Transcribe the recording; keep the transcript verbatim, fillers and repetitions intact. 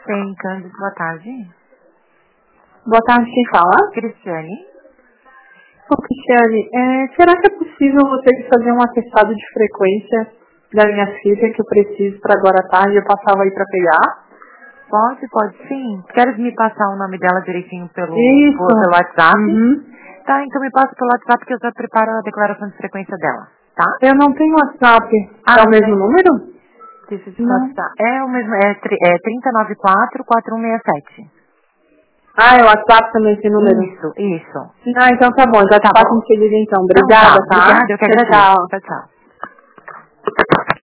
Tem Cândido, boa tarde. Boa tarde, quem fala? Cristiane. Ô, Cristiane, é, será que é possível você fazer um atestado de frequência da minha filha que eu preciso para agora à tarde? Eu passava aí para pegar? Pode, pode sim. Queres me passar o nome dela direitinho pelo, Isso. por- pelo WhatsApp? Uhum. Tá, então me passa pelo WhatsApp que eu já preparo a declaração de frequência dela, tá? Eu não tenho WhatsApp. Ah, é o não mesmo tem? número? Deixa eu te Não. passar. É o mesmo, é, tri- é trinta e nove quatro, quatro um seis sete. Ah, é o WhatsApp também esse número? Isso, isso. Ah, então tá bom. Já te Tá passo bom. em seguida então. Então Obrigada, tá, tá? obrigada, eu que Tchau, agradeço. tchau. Tchau, tchau.